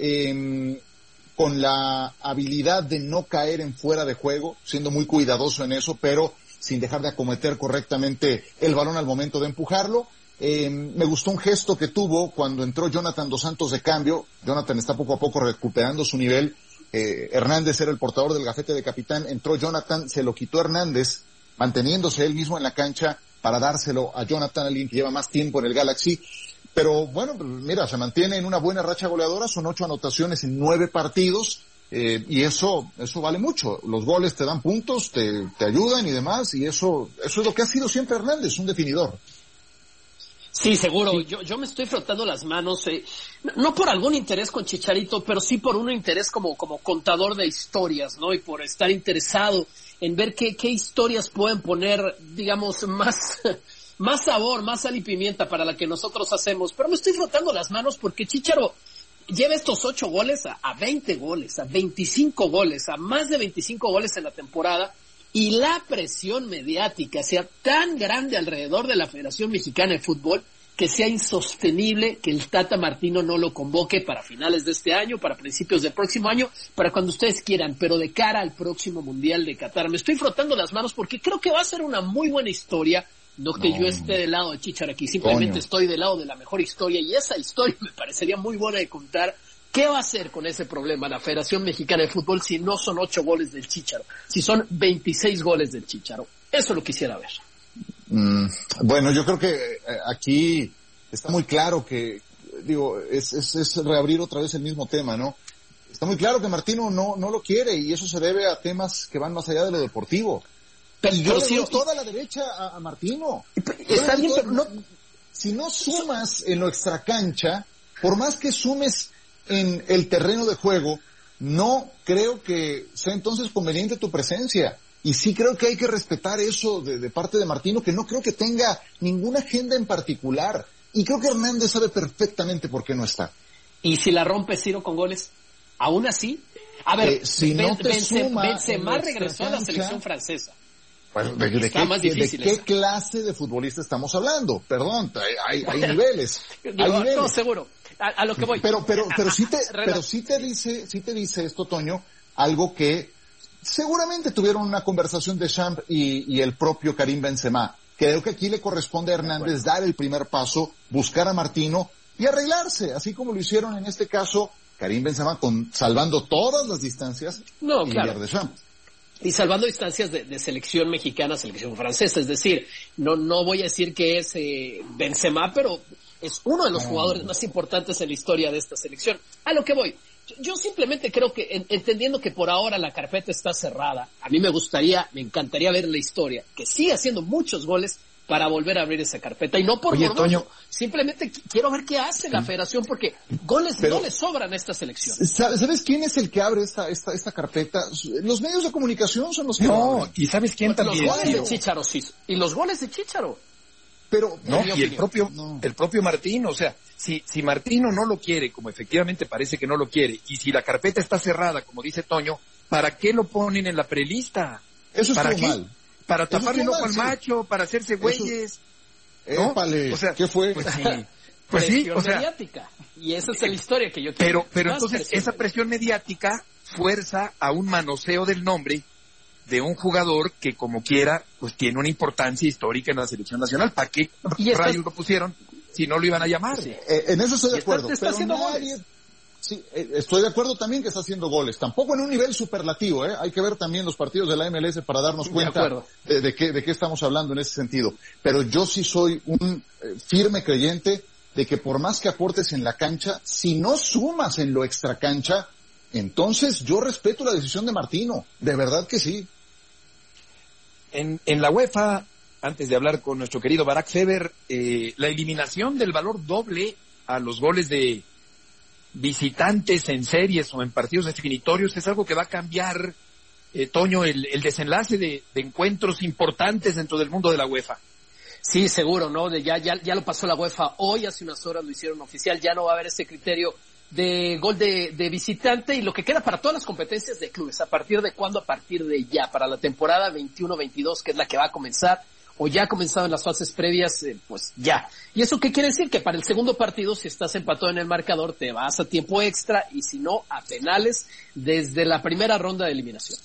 con la habilidad de no caer en fuera de juego, siendo muy cuidadoso en eso, pero sin dejar de acometer correctamente el balón al momento de empujarlo. Me gustó un gesto que tuvo cuando entró Jonathan Dos Santos de cambio. Jonathan está poco a poco recuperando su nivel. Hernández era el portador del gafete de capitán, entró Jonathan, se lo quitó Hernández, manteniéndose él mismo en la cancha para dárselo a Jonathan, alguien que lleva más tiempo en el Galaxy. Pero bueno, mira, se mantiene en una buena racha goleadora, son 8 anotaciones en 9 partidos, y eso vale mucho. Los goles te dan puntos, te ayudan y demás, y eso es lo que ha sido siempre Hernández, un definidor.
Sí, seguro. Yo me estoy frotando las manos, no por algún interés con Chicharito, pero sí por un interés como contador de historias, ¿no? Y por estar interesado en ver qué historias pueden poner, digamos, más sabor, más sal y pimienta para la que nosotros hacemos. Pero me estoy frotando las manos porque Chicharo lleva estos 8 goles a 20 goles, a 25 goles, a más de 25 goles en la temporada. Y la presión mediática sea tan grande alrededor de la Federación Mexicana de Fútbol que sea insostenible que el Tata Martino no lo convoque para finales de este año, para principios del próximo año, para cuando ustedes quieran, pero de cara al próximo Mundial de Qatar. Me estoy frotando las manos porque creo que va a ser una muy buena historia. No que yo esté del lado de Chicharo aquí, simplemente estoy del lado de la mejor historia, y esa historia me parecería muy buena de contar. ¿Qué va a hacer con ese problema la Federación Mexicana de Fútbol si no son 8 goles del Chicharo? Si son 26 goles del Chicharo. Eso lo quisiera ver.
Bueno, yo creo que aquí está muy claro que, es reabrir otra vez el mismo tema, ¿no? Está muy claro que Martino no lo quiere, y eso se debe a temas que van más allá de lo deportivo. Y yo le doy toda la derecha a Martino.
Está bien, pero no...
Si no sumas en lo extracancha, por más que sumes en el terreno de juego, no creo que sea entonces conveniente tu presencia. Y sí creo que hay que respetar eso de parte de Martino, que no creo que tenga ninguna agenda en particular. Y creo que Hernández sabe perfectamente por qué no está.
¿Y si la rompe Ciro con goles? ¿Aún así? A ver,
si
Benzema regresó a la selección francesa.
Bueno, ¿de qué clase de futbolista estamos hablando? Perdón, hay niveles.
No, seguro. A lo que voy.
Pero sí te dice esto, Toño, algo que seguramente tuvieron una conversación de Champ y el propio Karim Benzema. Creo que aquí le corresponde a Hernández dar el primer paso, buscar a Martino y arreglarse, así como lo hicieron en este caso Karim Benzema, salvando todas las distancias y de Champ.
Y salvando distancias de selección mexicana, selección francesa. Es decir, no voy a decir que es Benzema, pero es uno de los jugadores más importantes en la historia de esta selección. A lo que voy. Yo simplemente creo que, entendiendo que por ahora la carpeta está cerrada, a mí me encantaría ver la historia, que sigue haciendo muchos goles para volver a abrir esa carpeta. Y no por morboso, Toño, simplemente quiero ver qué hace la federación, porque goles no le sobran a esta selección.
¿Sabes quién es el que abre esta carpeta? Los medios de comunicación son los que abren.
¿Y sabes quién también?
Los goles de Chicharo, sí. Y los goles de Chicharo.
Pero
el propio Martino, o sea, si Martino no lo quiere, como efectivamente parece que no lo quiere, y si la carpeta está cerrada, como dice Toño, ¿para qué lo ponen en la prelista?
Eso
¿Para
qué? Mal.
Para taparle el ojo al macho, para hacerse güeyes. ¿No?
O sea, ¿qué fue?
Pues sí, o sea,
mediática. Y esa es la historia que yo quiero.
Pero entonces esa presión mediática fuerza a un manoseo del nombre de un jugador que como quiera pues tiene una importancia histórica en la selección nacional. ¿Para qué rayos lo pusieron si no lo iban a llamar?
Sí. En eso estoy de acuerdo. Sí, estoy de acuerdo también que está haciendo goles. Tampoco en un nivel superlativo, Hay que ver también los partidos de la MLS para darnos cuenta de qué estamos hablando en ese sentido. Pero yo sí soy un firme creyente de que por más que aportes en la cancha, si no sumas en lo extracancha, entonces yo respeto la decisión de Martino. De verdad que sí.
En la UEFA, antes de hablar con nuestro querido Barak Feber, la eliminación del valor doble a los goles de visitantes en series o en partidos definitorios es algo que va a cambiar, Toño, el desenlace de encuentros importantes dentro del mundo de la UEFA.
Sí, seguro, ¿no? Ya lo pasó la UEFA hoy, hace unas horas lo hicieron oficial, ya no va a haber ese criterio de gol de visitante, y lo que queda para todas las competencias de clubes. ¿A partir de cuándo? A partir de ya, para la temporada 21-22, que es la que va a comenzar, o ya ha comenzado en las fases previas, pues ya. ¿Y eso qué quiere decir? Que para el segundo partido, si estás empatado en el marcador, te vas a tiempo extra, y si no, a penales desde la primera ronda de eliminación.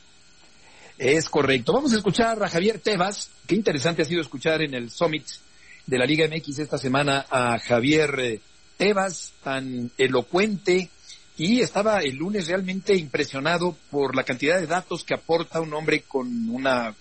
Es correcto. Vamos a escuchar a Javier Tebas. Qué interesante ha sido escuchar en el Summit de la Liga MX esta semana a Javier Tebas, tan elocuente, y estaba el lunes realmente impresionado por la cantidad de datos que aporta un hombre con una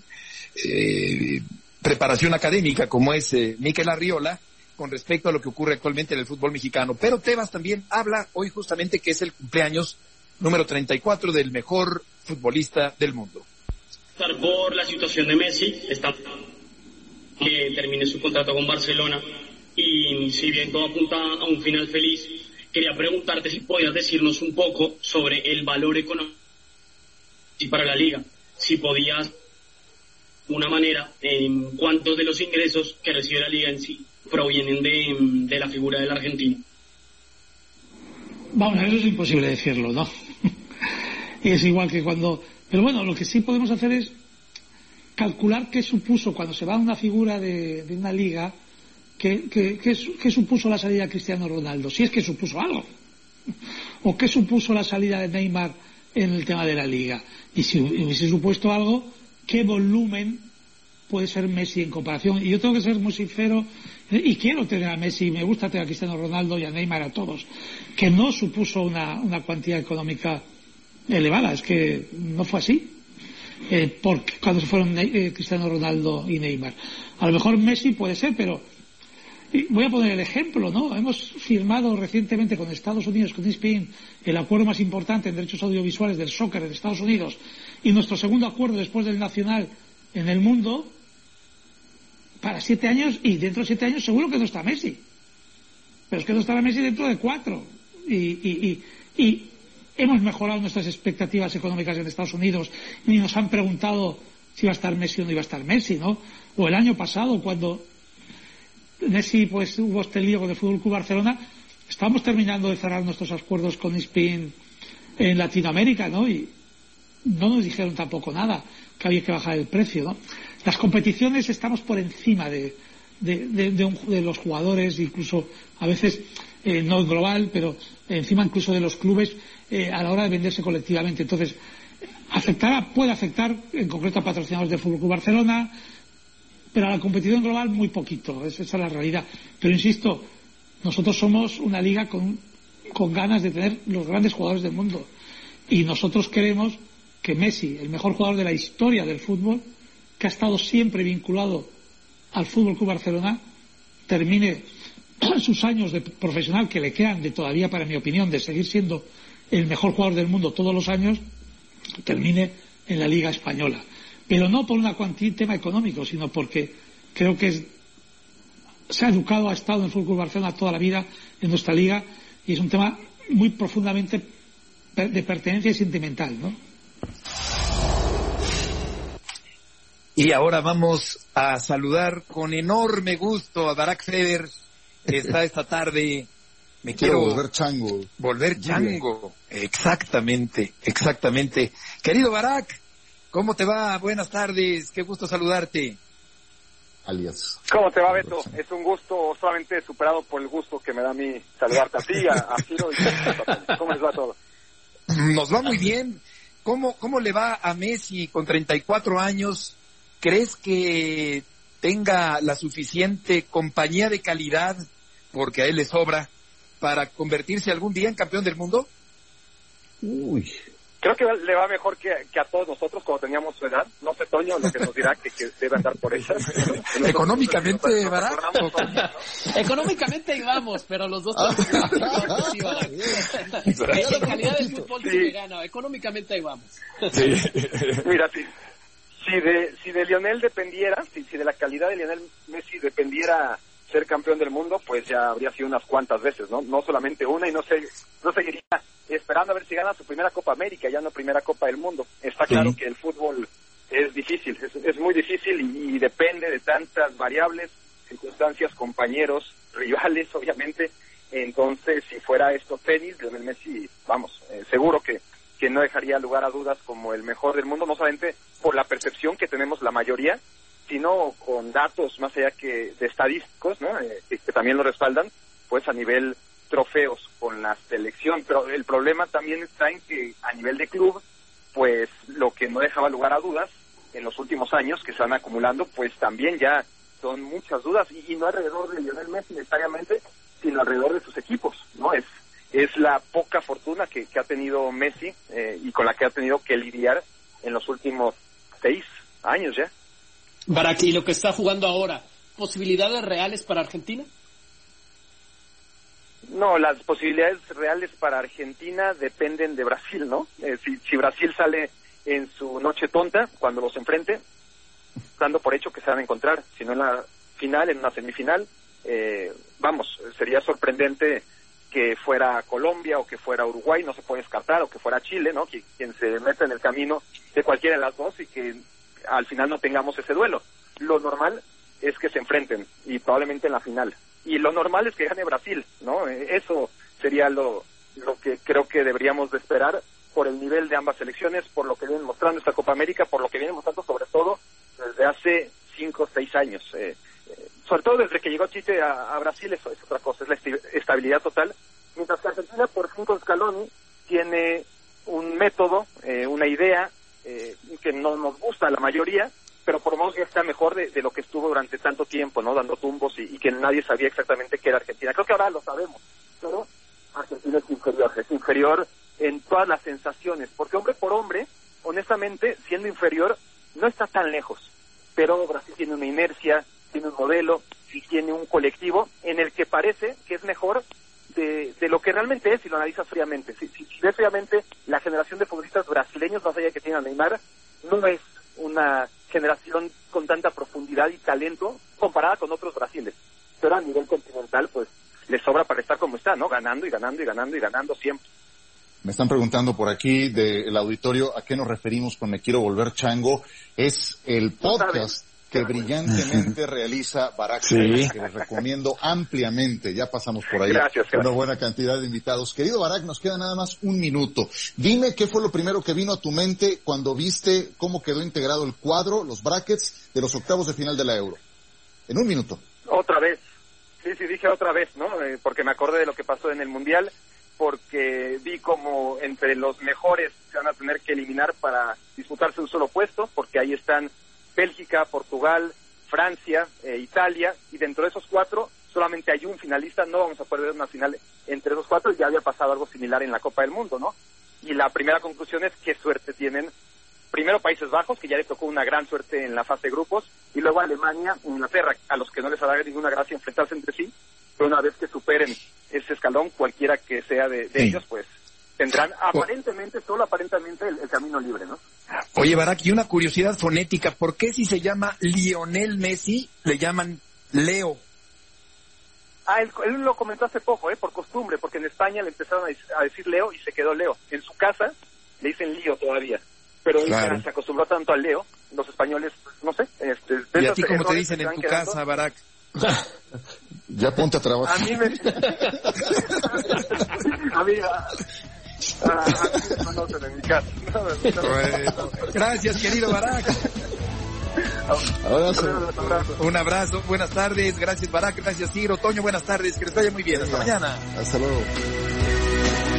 preparación académica como es Mikel Arriola con respecto a lo que ocurre actualmente en el fútbol mexicano. Pero Tebas también habla hoy justamente que es el cumpleaños número 34 del mejor futbolista del mundo.
Por la situación de Messi, está que termine su contrato con Barcelona, y si bien todo apunta a un final feliz, quería preguntarte si podías decirnos un poco sobre el valor económico para la liga, si podías una manera en cuántos de los ingresos que recibe la liga en sí provienen de la figura del argentino.
Vamos, eso es imposible decirlo, ¿no? Y es igual que cuando... Pero bueno, lo que sí podemos hacer es calcular qué supuso cuando se va una figura de una liga, ¿qué supuso la salida de Cristiano Ronaldo? Si es que supuso algo. ¿O qué supuso la salida de Neymar en el tema de la Liga? Y si hubiese supuesto algo, ¿qué volumen puede ser Messi en comparación? Y yo tengo que ser muy sincero, y quiero tener a Messi, me gusta tener a Cristiano Ronaldo y a Neymar, a todos, que no supuso una cuantía económica elevada, es que no fue así. Porque cuando se fueron Cristiano Ronaldo y Neymar, a lo mejor Messi puede ser, pero voy a poner el ejemplo, ¿no? Hemos firmado recientemente con Estados Unidos, con ESPN, el acuerdo más importante en derechos audiovisuales del soccer en Estados Unidos, y nuestro segundo acuerdo después del nacional en el mundo para 7 años, y dentro de 7 años seguro que no está Messi, pero es que no estará Messi dentro de 4, y hemos mejorado nuestras expectativas económicas en Estados Unidos y nos han preguntado si iba a estar Messi o no iba a estar Messi, ¿no? O el año pasado, cuando Messi pues hubo este lío con el Fútbol Club Barcelona, estábamos terminando de cerrar nuestros acuerdos con ESPN en Latinoamérica, ¿no? Y no nos dijeron tampoco nada, que había que bajar el precio, ¿no? Las competiciones estamos por encima de los jugadores, incluso a veces no en global, pero encima incluso de los clubes a la hora de venderse colectivamente. Entonces, puede afectar en concreto a patrocinadores del Fútbol Club Barcelona, pero a la competición global muy poquito, esa es la realidad. Pero insisto, nosotros somos una liga con ganas de tener los grandes jugadores del mundo, y nosotros queremos que Messi, el mejor jugador de la historia del fútbol, que ha estado siempre vinculado al Fútbol Club Barcelona, termine sus años de profesional, que le quedan todavía, para mi opinión, de seguir siendo el mejor jugador del mundo todos los años, termine en la Liga Española. Pero no por un tema económico, sino porque creo que se ha educado, ha estado en el Fútbol Club Barcelona toda la vida en nuestra liga, y es un tema muy profundamente de pertenencia y sentimental, ¿no?
Y ahora vamos a saludar con enorme gusto a Barak Feber, que está esta tarde. Me quiero
volver chango.
Volver chango. Exactamente. Querido Barak, ¿cómo te va? Buenas tardes, qué gusto saludarte.
Alias.
¿Cómo te va, Beto? Es un gusto solamente superado por el gusto que me da a mí saludarte a ti, a Ciro y a... ¿Cómo les va todo?
Nos va muy bien. ¿Cómo le va a Messi con 34 años? ¿Crees que tenga la suficiente compañía de calidad, porque a él le sobra, para convertirse algún día en campeón del mundo?
Uy.
Creo que le va mejor que a todos nosotros cuando teníamos su edad. No sé, Toño, lo que nos dirá que debe andar por esas.
Económicamente, ¿verdad?
Económicamente ahí vamos, pero los dos en calidad del fútbol sí que gana. Económicamente ahí vamos.
Sí. Mira, si de Lionel dependiera, si de la calidad de Lionel Messi dependiera ser campeón del mundo, pues ya habría sido unas cuantas veces, ¿no? No solamente una, y no seguiría esperando a ver si gana su primera Copa América, ya no primera Copa del Mundo. Está claro que el fútbol es difícil, es muy difícil y depende de tantas variables, circunstancias, compañeros, rivales, obviamente. Entonces, si fuera esto tenis, Lionel Messi, vamos, seguro que no dejaría lugar a dudas como el mejor del mundo, no solamente por la percepción que tenemos la mayoría, sino con datos más allá que de estadísticos, ¿no? Que también lo respaldan, pues a nivel trofeos con la selección. Pero el problema también está en que a nivel de club, pues lo que no dejaba lugar a dudas en los últimos años que se van acumulando, pues también ya son muchas dudas, y no alrededor de Lionel Messi necesariamente, sino alrededor de sus equipos, ¿no? Es la poca fortuna que ha tenido Messi y con la que ha tenido que lidiar en los últimos 6 años ya.
Barak, ¿y lo que está jugando ahora, posibilidades reales para Argentina?
No, las posibilidades reales para Argentina dependen de Brasil, ¿no? Si Brasil sale en su noche tonta, cuando los enfrente, dando por hecho que se van a encontrar, si no en la final, en una semifinal, sería sorprendente que fuera Colombia o que fuera Uruguay, no se puede descartar, o que fuera Chile, ¿no? Quien se meta en el camino de cualquiera de las dos y que al final no tengamos ese duelo. Lo normal es que se enfrenten, y probablemente en la final. Y lo normal es que gane Brasil, ¿no? Eso sería lo que creo que deberíamos de esperar por el nivel de ambas selecciones, por lo que vienen mostrando esta Copa América, por lo que vienen mostrando sobre todo desde hace 5 o 6 años. sobre todo desde que llegó Tite a Brasil, eso es otra cosa, es la estabilidad total. Mientras que Argentina, por fin con Scaloni, tiene un método, una idea que no nos gusta a la mayoría, pero por lo menos ya está mejor de lo que estuvo durante tanto tiempo, ¿no? Dando tumbos y que nadie sabía exactamente qué era Argentina. Creo que ahora lo sabemos, pero Argentina es inferior en todas las sensaciones, porque hombre por hombre, honestamente, siendo inferior, no está tan lejos, pero Brasil tiene una inercia, tiene un modelo, y tiene un colectivo en el que parece que es mejor de lo que realmente es, si lo analizas fríamente. Si ves fríamente, la generación de futbolistas brasileños, más allá que tiene a Neymar, no es una generación con tanta profundidad y talento comparada con otros Brasiles, pero a nivel continental, pues, le sobra para estar como está, ¿no? Ganando y ganando y ganando y ganando siempre.
Me están preguntando por aquí del auditorio a qué nos referimos con Me Quiero Volver Chango. Es el podcast que brillantemente realiza Barak, que les recomiendo ampliamente. Ya pasamos por ahí.
Gracias.
Una buena cantidad de invitados. Querido Barak, nos queda nada más un minuto. Dime qué fue lo primero que vino a tu mente cuando viste cómo quedó integrado el cuadro, los brackets de los octavos de final de la Euro. En un minuto.
Otra vez. Sí, dije otra vez, ¿no? Porque me acordé de lo que pasó en el Mundial, porque vi como entre los mejores se van a tener que eliminar para disputarse un solo puesto, porque ahí están Bélgica, Portugal, Francia, Italia, y dentro de esos 4 solamente hay un finalista. No vamos a poder ver una final entre esos 4, y ya había pasado algo similar en la Copa del Mundo, ¿no? Y la primera conclusión es qué suerte tienen, primero Países Bajos, que ya le tocó una gran suerte en la fase de grupos, y luego Alemania, Inglaterra, a los que no les hará ninguna gracia enfrentarse entre sí, pero una vez que superen ese escalón, cualquiera que sea de ellos, pues tendrán solo aparentemente el camino libre, ¿no?
Oye, Barak, y una curiosidad fonética, ¿por qué si se llama Lionel Messi le llaman Leo?
Él lo comentó hace poco, por costumbre, porque en España le empezaron a decir Leo y se quedó Leo. En su casa le dicen Lío todavía, pero él se acostumbró tanto al Leo, los españoles, no sé.
¿Y a ti cómo te dicen en tu casa, Barak?
Ya ponte a trabajar.
A mí me conocen en mi casa.
Bueno, gracias, querido Barak. Un abrazo, buenas tardes, gracias Barak, gracias Ciro, Toño, buenas tardes, que les vaya muy bien, hasta mañana.
Hasta luego.